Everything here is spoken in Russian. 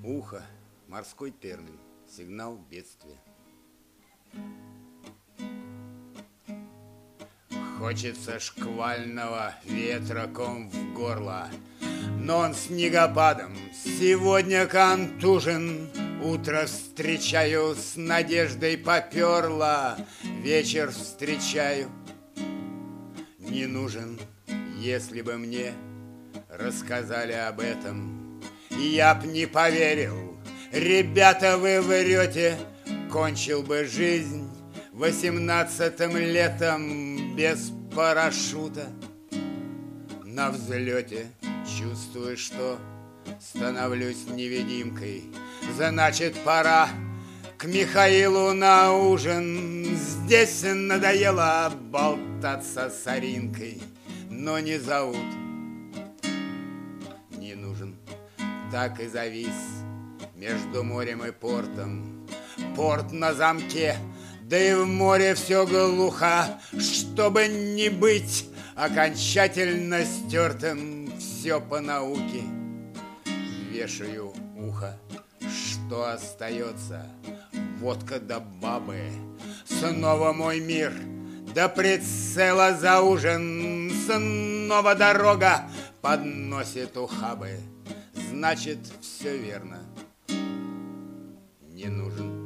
Ухо, морской термин, сигнал бедствия. Хочется шквального ветра ком в горло, но он снегопадом сегодня контужен. Утро встречаю с надеждой поперло, вечер встречаю не нужен. Если бы мне рассказали об этом, я б не поверил. Ребята, вы врете, кончил бы жизнь 18-м летом без парашюта. На взлете чувствую, что становлюсь невидимкой. Значит, пора к Михаилу на ужин. Здесь надоело болтаться с Аринкой, но не зовут, не нужен. Так и завис между морем и портом. Порт на замке, да и в море все глухо. Чтобы не быть окончательно стертым, все по науке вешаю ухо. Что остается? Водка да бабы. Снова мой мир, до прицела за ужин. Снова дорога подносит ухабы. Значит, все верно, не нужен.